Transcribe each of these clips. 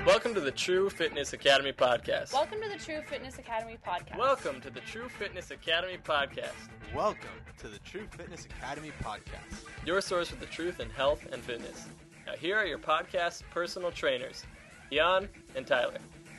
Welcome to the True Fitness Academy podcast. Welcome to the True Fitness Academy podcast. Welcome to the True Fitness Academy podcast. Welcome to the True Fitness Academy podcast. Your source for the truth in health and fitness. Now here are your podcast personal trainers, Jan and Tyler.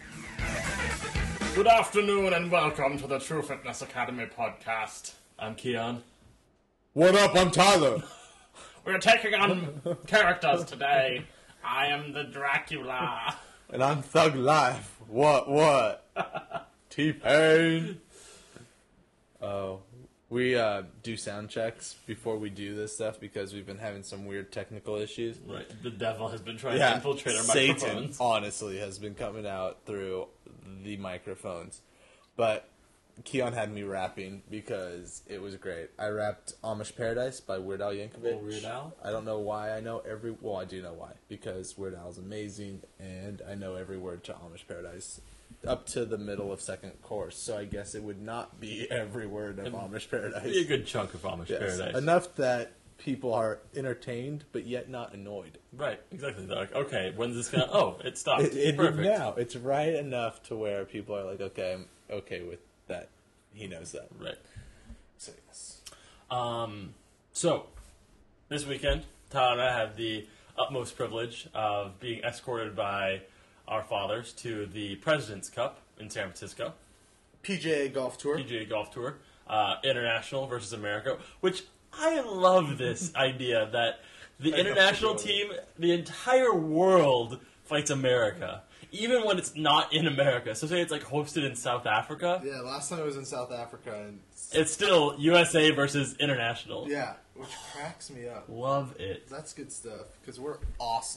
Good afternoon and welcome to the True Fitness Academy podcast. I'm Keon. What up? I'm Tyler. We're taking on characters today. I am the Dracula. And I'm Thug Life. What? T-Pain. Oh, we do sound checks before we do this stuff because we've been having some weird technical issues. Right, the devil has been trying to infiltrate our Satan, microphones. honestly, has been coming out through the microphones. But Keon had me rapping because it was great. I rapped Amish Paradise by Weird Al Yankovic. Oh, Weird Al? I don't know why I know well, I do know why. Because Weird Al's amazing, and I know every word to Amish Paradise up to the middle of second course. So I guess it would not be every word of Amish Paradise. Be a good chunk of Amish Paradise. Enough that people are entertained, but yet not annoyed. Right, exactly. They're like, okay, when's this gonna... Oh, it stopped. It Perfect. now. It's right enough to where people are like, okay, I'm okay with that. He knows that. Right. So, yes. So, this weekend, Tyler and I had the utmost privilege of being escorted by our fathers to the President's Cup in San Francisco. PGA Golf Tour. PGA Golf Tour. International versus America, which I love this idea that the international team, the entire world fights America. Even when it's not in America. So say it's like hosted in South Africa. Yeah, last time it was in South Africa. And it's still USA versus international. yeah, which cracks me up. Love it. That's good stuff, because we're awesome.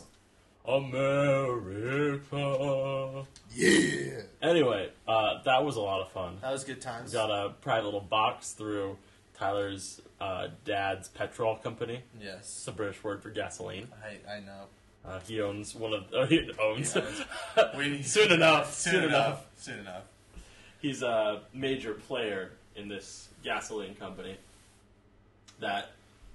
America. Yeah! Anyway, that was a lot of fun. That was good times. Got a private little box through Tyler's dad's petrol company. Yes. It's a British word for gasoline. I know. He owns one of... he owns. Waiting. Soon enough. Soon enough. He's a major player in this gasoline company that,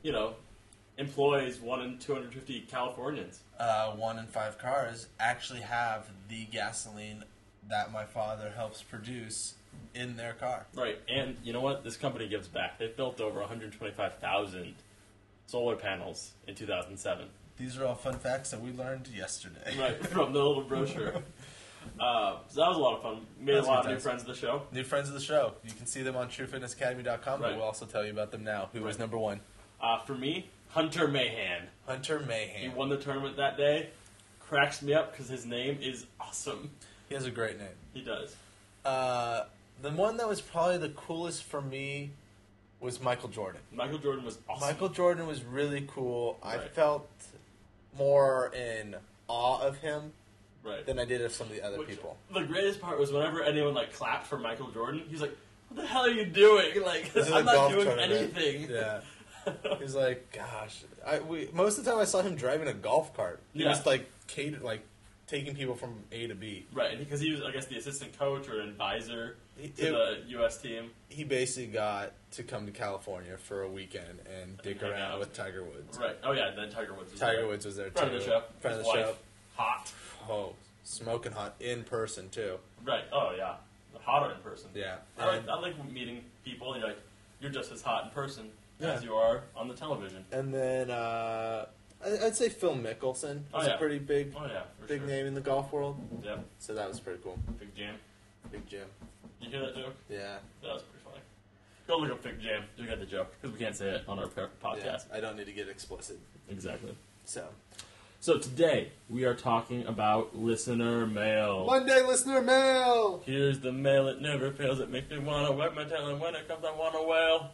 employs 1 in 250 Californians. 1 in 5 cars actually have the gasoline that my father helps produce in their car. Right, and you know what? This company gives back. They've built over 125,000 solar panels in 2007. These are all fun facts that we learned yesterday. Right, from the little brochure. So that was a lot of fun. Made a lot of new friends of the show. New friends of the show. You can see them on TrueFitnessAcademy.com, but Right. we'll also tell you about them now. Who was number 1? For me, Hunter Mahan. Hunter He Mahan. won the tournament that day. Cracks me up because his name is awesome. He has a great name. He does. The one that was probably the coolest for me was Michael Jordan. Michael Jordan was awesome. Michael Jordan was really cool. I Right. felt more in awe of him Right. than I did of some of the other Which- people. The greatest part was whenever anyone clapped for Michael Jordan, he's like, "What the hell are you doing? This is a I'm not golf doing tournament. anything." Yeah. He's like, gosh. Most of the time I saw him driving a golf cart. He Yeah. was taking people from A to B. Right, because he was, I guess, the assistant coach or advisor to It- the U.S. team. He basically got to come to California for a weekend and dick hang around out. with Tiger Woods. Right. Oh yeah, then Tiger Woods was Tiger there. Woods was there too. Friend of the show. Friend His of the wife. show. Hot. Oh, smoking hot in person too. Right. Oh yeah, hotter in person. Yeah. I And, like meeting people. And you're just as hot in person Yeah. as you are on the television. and then I'd say Phil Mickelson Oh, was yeah. a pretty big Oh yeah, for big sure. name in the golf world. Yep. So that was pretty cool. Big Jam. Big Jim. You hear that joke? Yeah. That was pretty funny. Go look up Big Jam. You got the joke because we can't say it on our podcast. Yeah. I don't need to get explicit. Exactly. So So today we are talking about listener mail. Monday listener mail. Here's the mail, it never fails. It makes me want to wet my tail, and when it comes, I want to wail.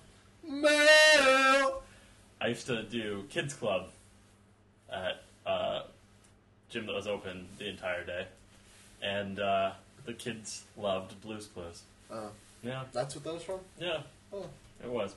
Mail. I used to do kids club at gym that was open the entire day, and the kids loved Blue's Clues. Oh, Yeah, that's what that was from. yeah, Oh. it was.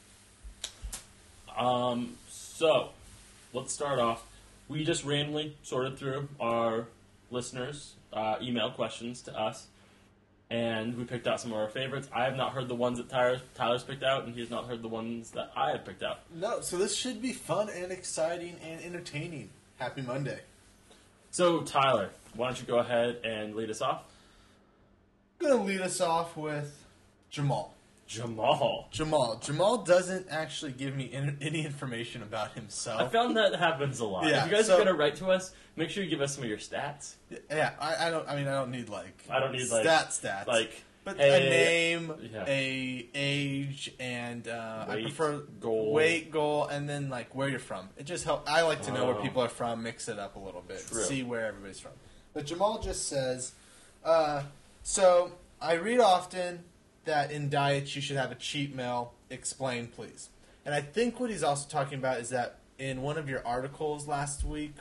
So let's start off. We just randomly sorted through our listeners' email questions to us, and we picked out some of our favorites. I have not heard the ones that Tyler's picked out, and he's not heard the ones that I have picked out. No, so this should be fun and exciting and entertaining. Happy Monday. So, Tyler, why don't you go ahead and lead us off? I'm going to lead us off with Jamal. Jamal. Jamal doesn't actually give me any information about I himself. found that happens a lot. Yeah, if you guys so- are going to write to us, make sure you give us some of your stats. Yeah, I don't need stats. Like, But hey, a name, yeah. a age, and I Weight, prefer goal. weight, goal, and then like where you're from. It just helps. I like to know where Oh. people are from, mix it up a little bit, True. see where everybody's from. But Jamal just says, so I read often that in diets you should have a cheat meal. Explain, please. And I think what he's also talking about is that in one of your articles last week,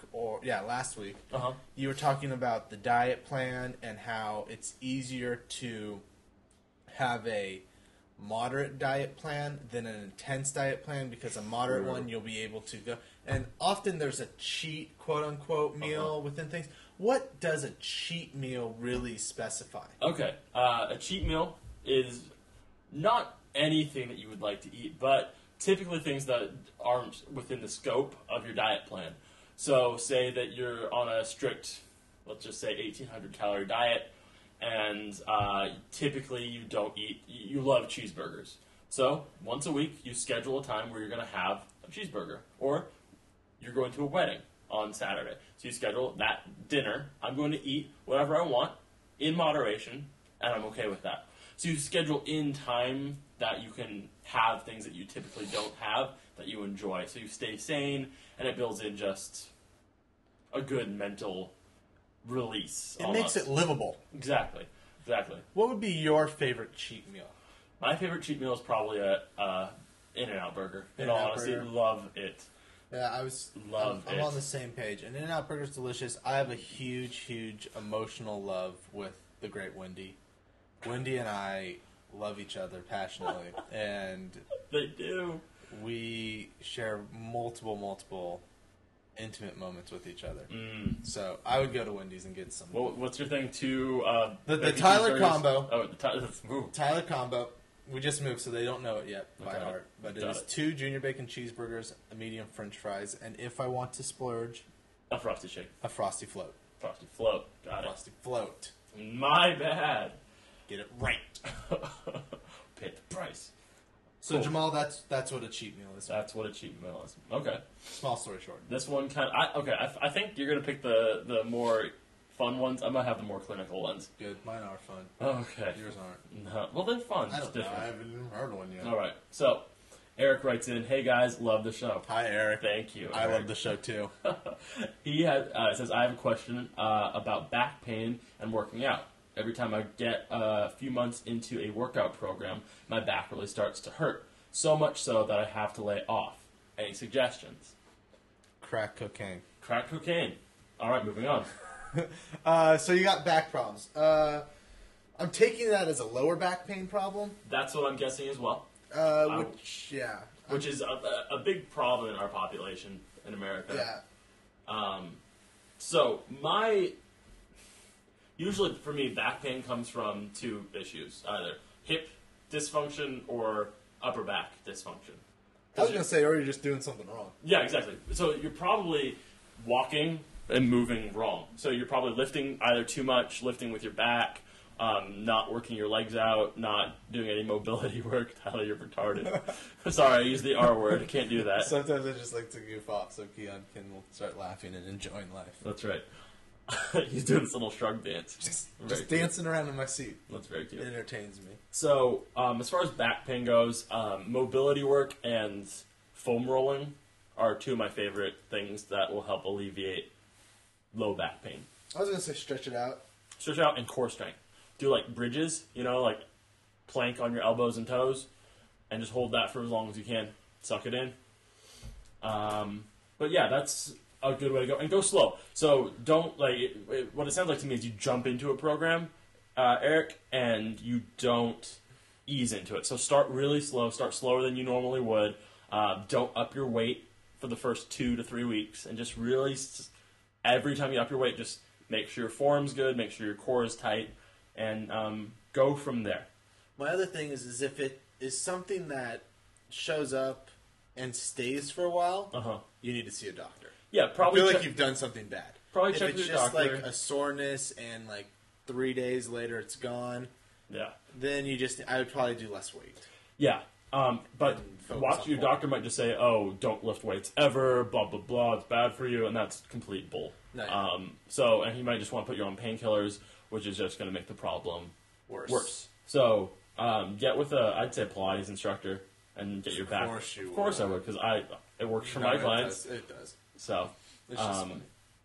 Uh-huh. you were talking about the diet plan and how it's easier to have a moderate diet plan than an intense diet plan because a moderate True. one you'll be able to go. And often there's a cheat, quote unquote, meal within things. What does a cheat meal really specify? Okay, a cheat meal is not anything that you would like to eat, but typically things that aren't within the scope of your diet plan. So, say that you're on a strict, let's just say 1,800 calorie diet, and typically you don't eat, you love cheeseburgers. So, once a week, you schedule a time where you're going to have a cheeseburger, or you're going to a wedding on Saturday. So you schedule that dinner. I'm going to eat whatever I want in moderation, and I'm okay with that. So you schedule in time that you can have things that you typically don't have that you enjoy. So you stay sane, and it builds in just a good mental release. It almost. makes it livable. Exactly. What would be your favorite cheat meal? My favorite cheat meal is probably a In-N-Out burger. In all In-N-Out honesty, burger. love it. Yeah, Love I'm it. on the same page. And In-N-Out Burger's delicious. I have a huge emotional love with the great Wendy. Wendy and I love each other passionately, and They do. we share multiple intimate moments with each other. So I would go to Wendy's and get some. Well, what's your thing to The bacon Tyler cheeseburgers? combo. Oh, the Tyler. Ooh. Tyler combo. We just moved, so they don't know it yet by Okay. heart. But it Got is it. 2 junior bacon cheeseburgers, a medium French fries, and if I want to splurge, A frosty shake. a frosty float. Frosty float. Got it. Frosty float. My bad. Get it right. Pay the price. So Cool. Jamal, that's what a cheat meal is. That's what a cheat meal is. Okay. Small story short. This one kind of. I think you're gonna pick the more fun ones. I'm gonna have the more clinical ones. Good. Mine are fun. Okay. Yours aren't. No. Well, they're fun. I It's don't know. different. I haven't even heard one yet. All right. So, Eric writes in, "Hey guys, love the show." Hi, Eric. Thank you. I Eric. love the show too. He says, I have a question about back pain and working out. Every time I get a few months into a workout program, my back really starts to hurt. So much so that I have to lay it off. Any suggestions? Crack cocaine. Crack cocaine. All right, moving on. So you got back problems. I'm taking that as a lower back pain problem. That's what I'm guessing as well, Which is a big problem in our population in America. Yeah. So usually for me, back pain comes from 2 issues: either hip dysfunction or upper back dysfunction. I was gonna say, or you're just doing something wrong. Yeah, exactly. So you're probably walking and moving wrong. So you're probably lifting either too much, lifting with your back, not working your legs out, not doing any mobility work. Tyler, you're retarded. Sorry, I used the R word. I can't do that. Sometimes I just like to goof off so Keon can start laughing and enjoying life. That's right. He's doing this little shrug dance. Just Very cute. dancing around in my seat. That's very cute. It entertains me. So, as far as back pain goes, mobility work and foam rolling are 2 of my favorite things that will help alleviate low back pain. I was gonna say stretch it out. Stretch out and core strength. Do like bridges, like plank on your elbows and toes, and just hold that for as long as you can. Suck it in. But yeah, that's a good way to go. And go slow. So don't, what it sounds like to me is you jump into a program, Eric, and you don't ease into it. So start really slow. Start slower than you normally would. Don't up your weight for the first 2 to 3 weeks. And just really, every time you up your weight, just make sure your form's good, make sure your core is tight, and go from there. My other thing is if it is something that shows up and stays for a while, Uh-huh. you need to see a doctor. Yeah, I probably feel like check- you've done something bad. Probably if check it's with your just doctor. like a soreness and like 3 days later it's gone, Yeah. then I would probably do less weight. Yeah. But And focus watch, on your form. doctor might just say, "Oh, don't lift weights ever, blah blah blah, it's bad for you," and that's complete bull. No, yeah. And he might just want to put you on painkillers, which is just going to make the problem Worse. worse. So get with I'd say Pilates instructor and get your back. course you Of course would. I would, because it works for No, my it clients. does. It does. So It's just funny.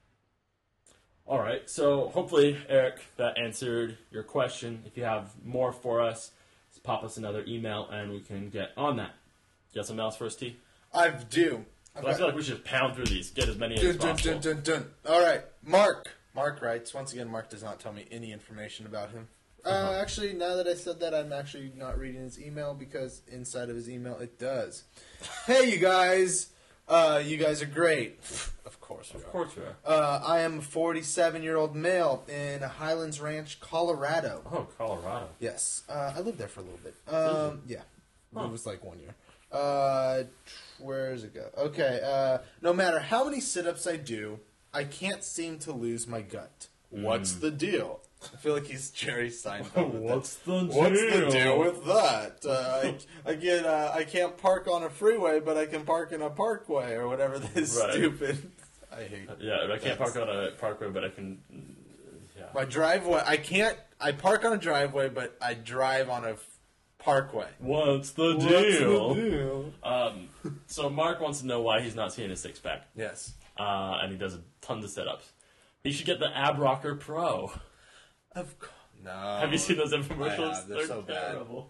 all right, so hopefully, Eric, that answered your question. If you have more for us, just pop us another email and we can get on that. You got something else for us, T? I do. But I feel like we should pound through these, get as many as Dun, dun, possible. dun, dun, dun. All right, Mark. Mark writes. Once again, Mark does not tell me any information about him. Actually, now that I said that, I'm actually not reading his email because inside of his email it does. Hey, you guys. You guys are great. Of course we are. Of course we are. I am a 47-year-old male in Highlands Ranch, Colorado. Oh, Colorado. Yes, I lived there for a little bit. Yeah, Huh. it was like 1 year. Where does it go? Okay, no matter how many sit-ups I do, I can't seem to lose my gut. What's the deal? I feel like he's Jerry Seinfeld. with that. What's the deal with that? I can't park on a freeway, but I can park in a parkway or whatever this Right. stupid. I hate Yeah, I can't park on a parkway, but I can. Yeah. my driveway. I can't. I park on a driveway, but I drive on a parkway. What's the What's deal? the deal? So Mark wants to know why he's not seeing a six pack, Yes. and he does tons of sit ups. He should get the Ab Rocker Pro. Of course. No. Have you seen those infomercials? I have. They're so bad. terrible.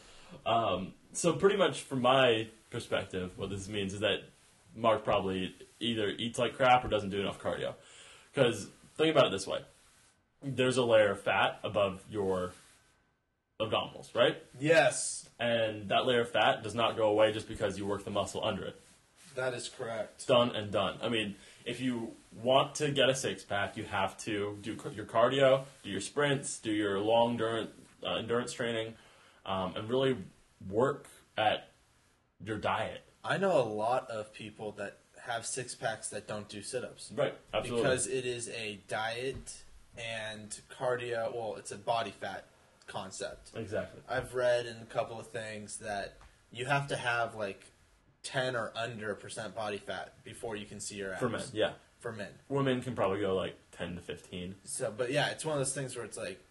So pretty much from my perspective, what this means is that Mark probably either eats like crap or doesn't do enough cardio. Because think about it this way: there's a layer of fat above your abdominals, right? Yes, And that layer of fat does not go away just because you work the muscle under it. that is correct. Done and done. I mean, if you want to get a six pack, you have to do your cardio, do your sprints, do your long endurance training, and really work at your diet. I know a lot of people that have six packs that don't do sit-ups Right, absolutely. because it is a diet and cardio. Well, it's a body fat concept. Exactly. I've read in a couple of things that you have to have like 10 or under % body fat before you can see your abs. For men, yeah. For men. Women can probably go like 10 to 15. So, but yeah, it's one of those things where it's like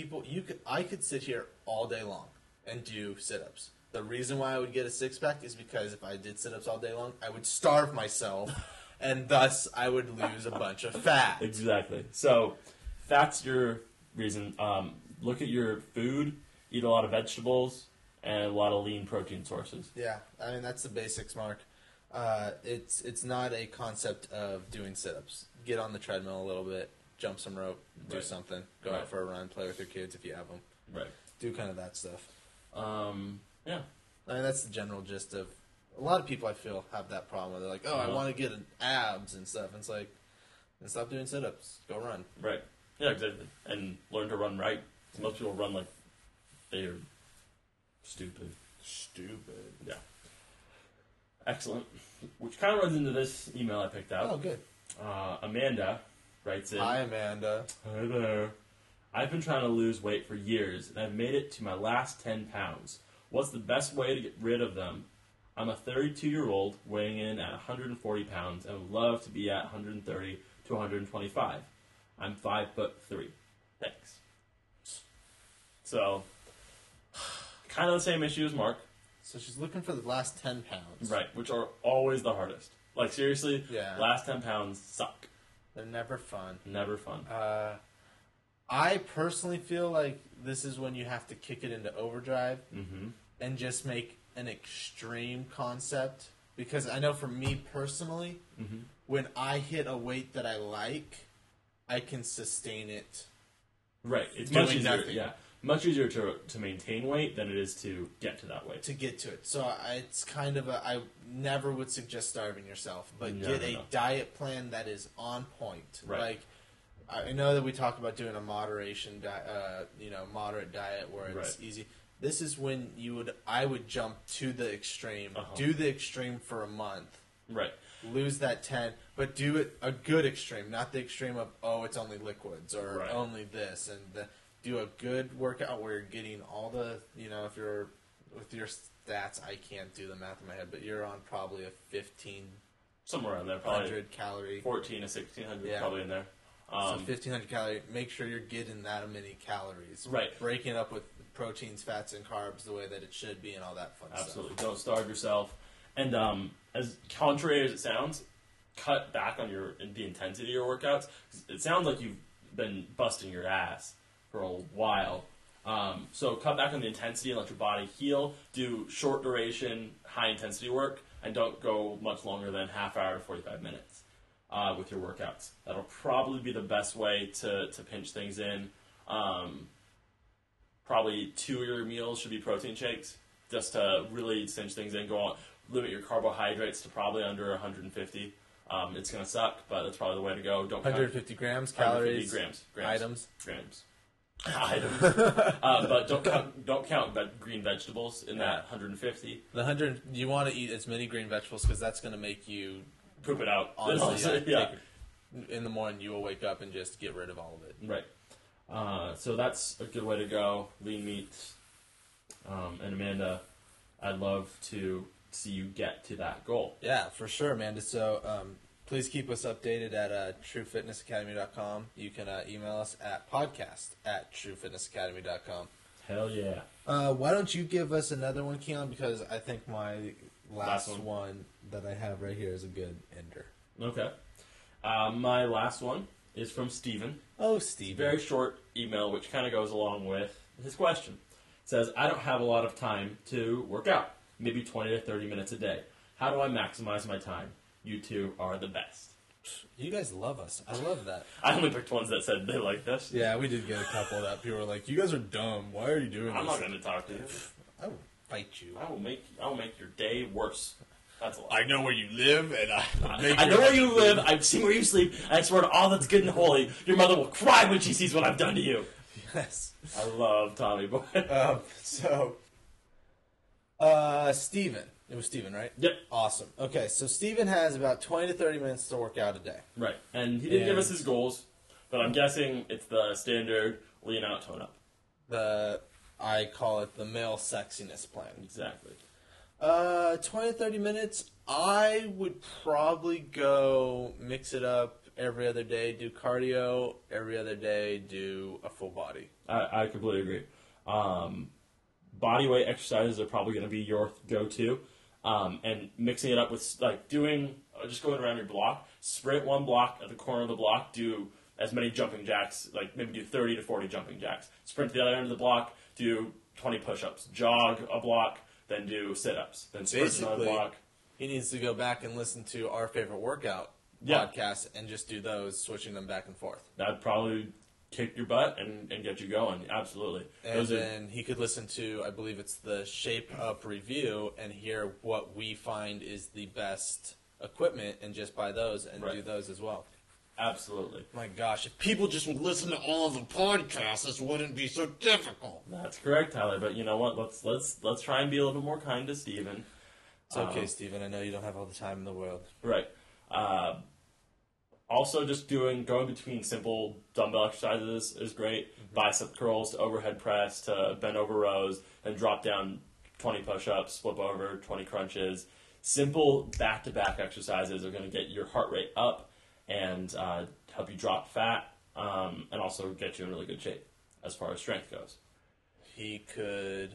I could sit here all day long and do sit-ups. The reason why I would get a six-pack is because if I did sit-ups all day long, I would starve myself, and thus I would lose a bunch of fat. Exactly. So that's your reason. Look at your food, eat a lot of vegetables, and a lot of lean protein sources. Yeah, I mean that's the basics, Mark. It's not a concept of doing sit-ups. Get on the treadmill a little bit, jump some rope, do Right. something, go Right. out for a run, play with your kids if you have them. Right. Do kind of that stuff. Yeah. I mean that's the general gist of. A lot of people I feel have that problem where they're like, oh, I Uh-huh. want to get an abs and stuff. And it's like, then stop doing sit-ups. Go run. Right. Yeah, exactly. And learn to run right. Most people run like they're stupid. Stupid. Yeah. Excellent. Which kind of runs into this email I picked out. Oh, good. Amanda writes in. Hi, Amanda. Hi there. I've been trying to lose weight for years, and I've made it to my last 10 pounds. What's the best way to get rid of them? I'm a 32-year-old weighing in at 140 pounds and would love to be at 130 to 125. I'm 5'3". Thanks. So, kind of the same issue as Mark, So she's looking for the last 10 pounds. right? Which are always the hardest. Like seriously, Yeah. last 10 pounds suck. They're never fun. Never fun. I personally feel like this is when you have to kick it into overdrive Mm-hmm. and just make an extreme concept. Because I know for me personally, Mm-hmm. when I hit a weight that I like, I can sustain it. Right. It's Doing much easier. nothing. Yeah, much easier to maintain weight than it is to get to that weight. To get to it. So it's kind of I never would suggest starving yourself, but No, get no, a no. diet plan that is on point. Right. Like, I know that we talk about doing a moderate diet where it's Right. easy. This is when I would jump to the extreme, Uh-huh. do the extreme for a month, Right. Lose that 10, but do it a good extreme, not the extreme of, it's only liquids or Right. only this. And do a good workout where you're getting all the, if you're with your stats, I can't do the math in my head, but you're on probably a 1,500 Somewhere around there, probably calorie. 14 to 1,600 Yeah. probably in there. So 1,500 calorie, make sure you're getting that many calories. Right. Breaking it up with proteins, fats, and carbs the way that it should be and all that fun Absolutely. stuff. Don't starve yourself. And as contrary as it sounds, cut back on the intensity of your workouts. It sounds like you've been busting your ass for a while. So cut back on the intensity and let your body heal. Do short duration, high intensity work, and don't go much longer than half hour to 45 minutes with your workouts. That'll probably be the best way to pinch things in. Probably 2 of your meals should be protein shakes, just to really cinch things in. Go on, limit your carbohydrates to probably under 150. It's going to suck, but that's probably the way to go. Don't 150 grams, 150 calories, grams, items. But don't count green vegetables in that 150. The 100, you want to eat as many green vegetables because that's going to make you, Poop it out. honestly, Yeah. in the morning you will wake up and just get rid of all of it. Right. So that's a good way to go. Lean meats. And Amanda, I'd love to see you get to that goal. Yeah, for sure, Amanda. So please keep us updated at truefitnessacademy.com. You can email us at podcast@truefitnessacademy.com. Hell yeah. Why don't you give us another one, Keon? Because I think my last Last one that I have right here is a good ender. Okay. My last one is from Steven. Oh, Steve. Very short email, which kind of goes along with his question. It says, I don't have a lot of time to work out, maybe 20 to 30 minutes a day. How do I maximize my time? You two are the best. You guys love us. I love that. I only picked ones that said they like this. Yeah, we did get a couple that people were like, you guys are dumb. Why are you doing I'm this? not going to talk to you. I will fight you. I will make your day worse. That's a lot. I know where you live, and I know where you live. I've seen where you sleep. And I swear to all that's good and holy, your mother will cry when she sees what I've done to you. Yes. I love Tommy Boy. Steven. It was Steven, right? Yep. Awesome. Okay, so Steven has about 20 to 30 minutes to work out a day. Right. And he didn't give us his goals, but I'm guessing it's the standard lean out, tone up. I call it the male sexiness plan. Exactly. 20 to 30 minutes, I would probably go mix it up every other day, do cardio, every other day, do a full body. I completely agree. Body weight exercises are probably going to be your go-to. And mixing it up with, like, just going around your block, sprint one block at the corner of the block, do as many jumping jacks, like maybe do 30 to 40 jumping jacks. Sprint to the other end of the block, do 20 push-ups. Jog a block, then do sit-ups. Then sprint another block. He needs to go back and listen to our favorite workout podcast and just do those, switching them back and forth. That'd probably kick your butt and get you going. Absolutely. And then he could listen to, I believe it's the Shape Up review, and hear what we find is the best equipment, and just buy those and do those as well. Absolutely. My gosh, if people just would listen to all of the podcasts, this wouldn't be so difficult. That's correct, Tyler. But you know what? Let's try and be a little bit more kind to Steven. It's okay, Steven. I know you don't have all the time in the world. Right. Also, just going between simple dumbbell exercises is great. Mm-hmm. Bicep curls to overhead press to bend over rows, then drop down 20 push-ups, flip over, 20 crunches. Simple back-to-back exercises are going to get your heart rate up and help you drop fat, and also get you in really good shape as far as strength goes. He could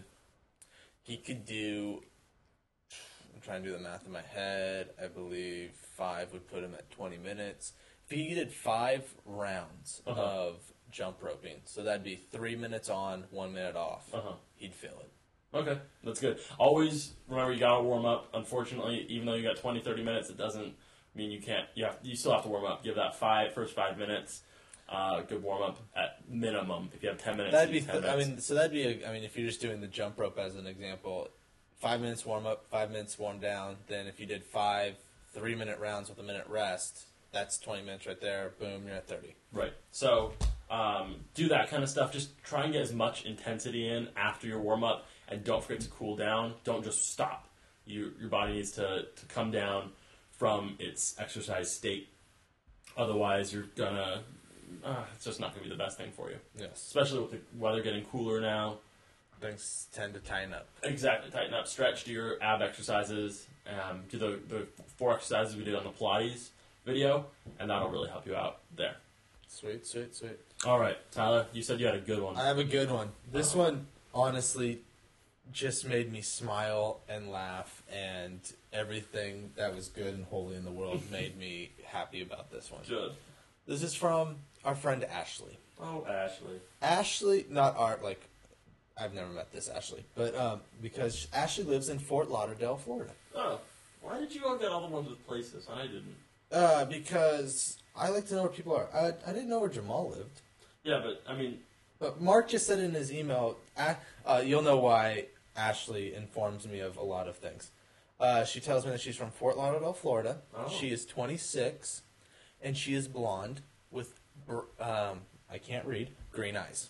do, I'm trying to do the math in my head, I believe 5 would put him at 20 minutes. If he did 5 rounds of jump roping, so that'd be 3 minutes on, 1 minute off, he'd feel it. Okay, that's good. Always remember you gotta warm up. Unfortunately, even though you got 20, 30 minutes, it doesn't mean you can't. You still have to warm up. Give that first 5 minutes. Good warm up at minimum. If you have 10 minutes, That'd be. 10 minutes. If you're just doing the jump rope as an example, 5 minutes warm up, 5 minutes warm down. Then if you did 5 3-minute rounds with a minute rest, that's 20 minutes right there. Boom, you're at 30. Right. So do that kind of stuff. Just try and get as much intensity in after your warm up, and don't forget to cool down. Don't just stop. Your body needs to come down from its exercise state. Otherwise, you're gonna it's just not gonna be the best thing for you. Yes. Especially with the weather getting cooler now. Things tend to tighten up. Exactly, tighten up, stretch, do your ab exercises, do the 4 exercises we did on the Pilates video, and that'll really help you out there. Sweet, sweet, sweet. All right, Tyler, you said you had a good one. I have a good one. This one, honestly, just made me smile and laugh, and everything that was good and holy in the world made me happy about this one. Good. This is from our friend Ashley. Oh, Ashley. Ashley, not our, like, I've never met this Ashley, but because Ashley lives in Fort Lauderdale, Florida. Oh, why did you all get all the ones with places? I didn't. Because I like to know where people are. I didn't know where Jamal lived. Yeah, but, I mean... But Mark just said in his email, you'll know why Ashley informs me of a lot of things. She tells me that she's from Fort Lauderdale, Florida. Oh. She is 26, and she is blonde with, I can't read, green eyes.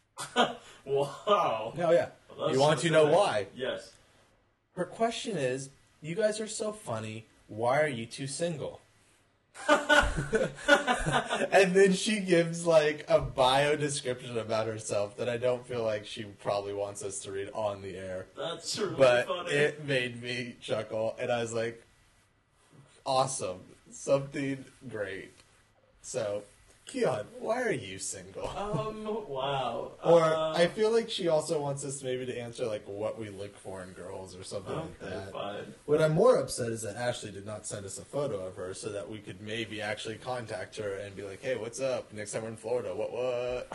Wow. Oh, yeah. Well, You want to know why? Yes. Her question is, you guys are so funny, why are you two single? And then she gives like a bio description about herself that I don't feel like she probably wants us to read on the air. That's really But funny. it made me chuckle, and I was like, awesome. Something great. So, Keon, why are you single? Wow. Or I feel like she also wants us maybe to answer like what we look for in girls or something like Okay, that. fine. What I'm more upset is that Ashley did not send us a photo of her so that we could maybe actually contact her and be like, hey, what's up? Next time we're in Florida, what?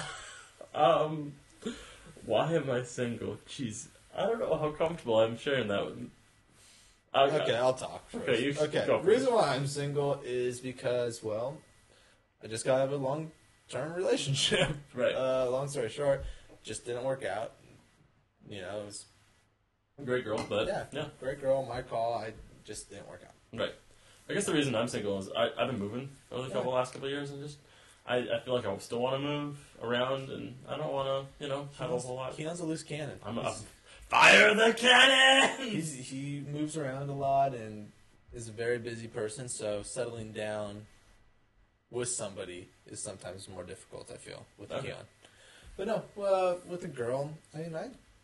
Why am I single? Jeez, I don't know how comfortable I'm sharing that with. Okay, I'll talk first. Okay, you okay. go first. The reason why I'm single is because, well, I just got out of a long-term relationship. Right. Long story short, just didn't work out. You know, it was Great girl, but yeah, great girl, my call. I just didn't work out. Right. I guess the reason I'm single is I've been moving over the last couple of years, and just I feel like I still want to move around, and I don't want to have a whole lot. Keon's a loose cannon. I'm fire the cannon. He moves around a lot and is a very busy person, so settling down with somebody is sometimes more difficult, I feel, with Okay. Keon. But no, with a girl, I mean,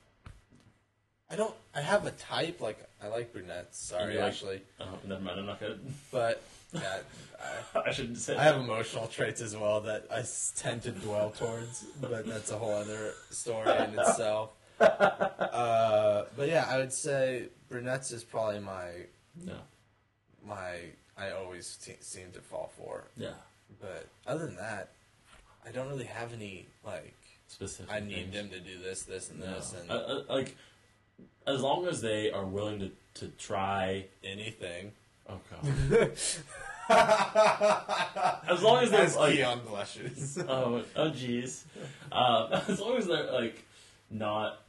I have a type, like, I like brunettes, sorry, You like- Ashley. Never mind, I'm not good. But, yeah, I shouldn't say. I have emotional traits as well that I tend to dwell towards, but that's a whole other story in itself. But yeah, I would say brunettes is probably I always seem to fall for. Yeah. But other than that, I don't really have any, like, Specific. I need things. them to do this, this, and this, and like, as long as they are willing to try. anything. Oh god. As long as they're As like, Keon blushes. oh jeez. As long as they're like not,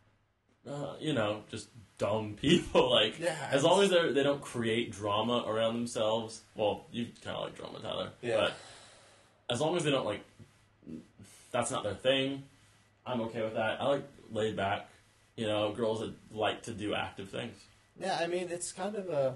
just dumb people. Like, Yeah, as long as they don't create drama around themselves. Well, you kind of like drama, Tyler. Yeah. But as long as they don't like, that's not their thing. I'm okay with that. I like laid back. Girls that like to do active things. Yeah, I mean, it's kind of a...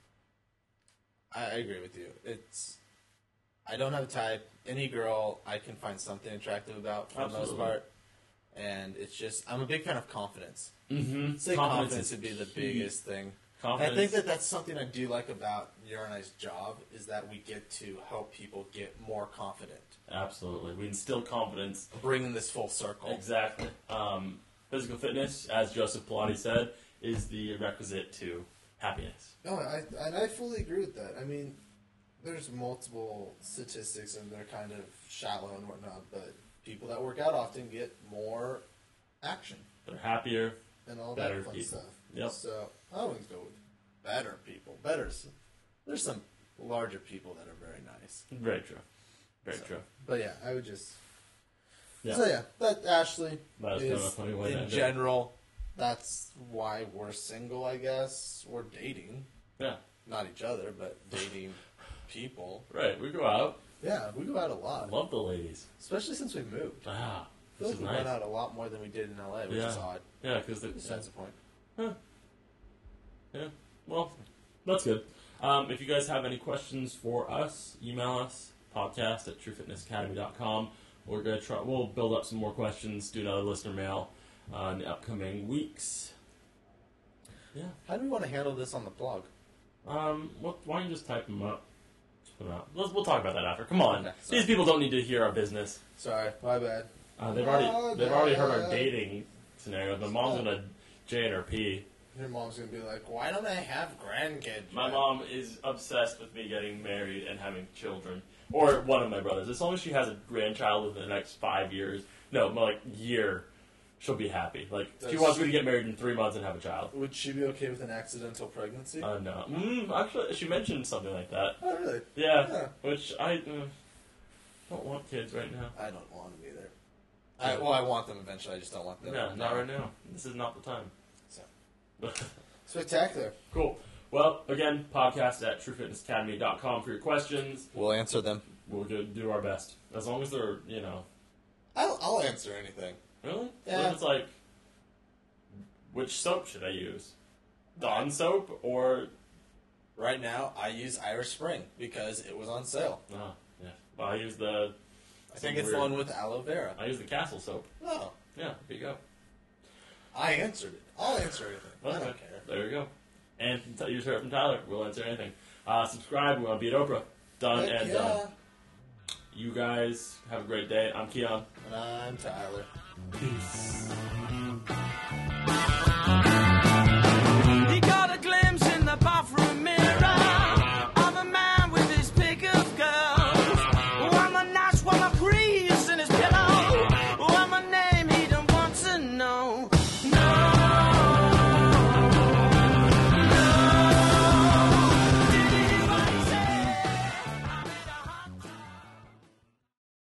I agree with you. I don't have a type. Any girl I can find something attractive about for the most Absolutely. part. And it's just, I'm a big fan of confidence. Mm-hmm. I'd say confidence would be the biggest thing. And I think that's something I do like about your and I's job, is that we get to help people get more confident. Absolutely. We instill confidence. Bringing this full circle. Exactly. Physical fitness, as Joseph Pilates said, is the requisite to happiness. No, I fully agree with that. I mean, there's multiple statistics and they're kind of shallow and whatnot, but people that work out often get more action They're happier. and all Better that fun people. stuff. Yep. So I always go with better people. There's some larger people that are very nice. Very true. Very So, true. But yeah, I would just... Yeah. So yeah, that Ashley That was kind of a is, funny way to in end it. general, that's why we're single, I guess. We're dating. Yeah. Not each other, but dating people. Right. We go out. Yeah, we go out a lot. Love the ladies. Especially since we moved. I Ah. feel This like is we nice. went out a lot more than we did in LA, which is odd. Yeah, because Besides the point. Yeah. Well, that's good. If you guys have any questions for us, email us, podcast@truefitnessacademy.com. We're going to try. We'll build up some more questions, do another listener mail in the upcoming weeks. Yeah. How do we want to handle this on the blog? Why don't you just type them up? Just put them out. We'll talk about that after. Come on. Okay, These people don't need to hear our business. Sorry, my bad. They've already heard our dating scenarios. My mom's gonna J and her P. Your mom's gonna be like, "Why don't I have grandkids?" My mom is obsessed with me getting married and having children, or one of my brothers. As long as she has a grandchild within the next 5 years, year, she'll be happy. Like she wants me to get married in 3 months and have a child. Would she be okay with an accidental pregnancy? No. Actually, she mentioned something like that. Oh, really? Yeah. Which I don't want kids right now. I don't want them either. I want them eventually. I just don't want them. No, not right now. This is not the time. So. Spectacular. Cool. Well, again, podcast@truefitnessacademy.com for your questions. We'll answer them. We'll do our best. As long as they're, I'll answer anything. Really? Yeah. What if it's like, which soap should I use? Dawn soap or... Right now, I use Irish Spring because it was on sale. Oh, yeah. Well, I use the... I think it's the one with aloe vera. I use the Castle soap. Oh. Yeah, there you go. I answered it. I'll answer anything. I don't care. There you go. And you just heard it from Tyler. We'll answer anything. Subscribe. We want to beat Oprah. Done Heck and yeah. done. You guys have a great day. I'm Keon. And I'm Tyler. Peace.